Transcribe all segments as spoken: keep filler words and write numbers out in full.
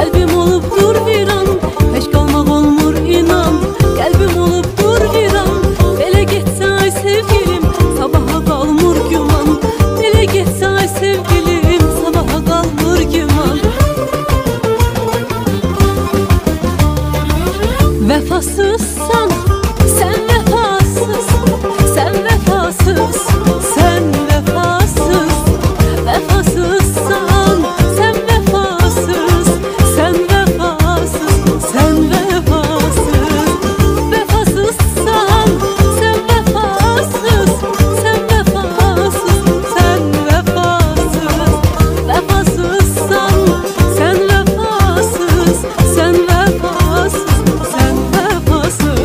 Kalbim olup dur bir an, peş kalmak olmur inan. Kalbim olup dur bir an, belə getsə ay sevgilim, sabaha qalmır güman. Belə getsə ay sevgilim, sabaha qalmır güman. Vefasızsan, sen vefasız, sen vefasız, sen vefasız. Vefasızsan, sen vefasız, sen vefasız, sen vefasız. Vefasızsan, sen vefasız, sen vefasız, sen vefasız. Vefasızsan, sen vefasız, sen vefasız, sen vefasız.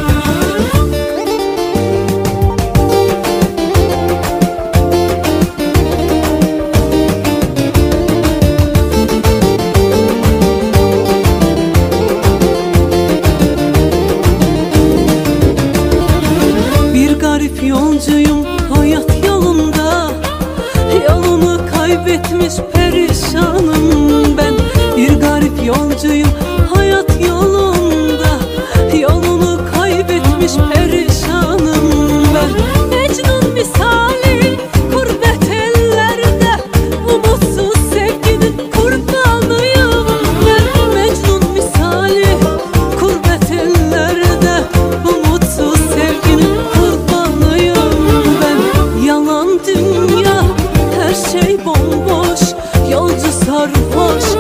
Bir garip yolcuyum hayat yolunda, yolumu kaybetmiş perişanım ben. Bir garip yolcuyum hayat yolunda, yolumu kaybetmiş perişanım ben. Mecnun misali gurbet ellerde, umutsuz sevginin kurbanıyım ben. Mecnun misali gurbet ellerde, umutsuz sevginin kurbanıyım ben. Yalan dünya, her şey bomboş, yolcu sarhoş.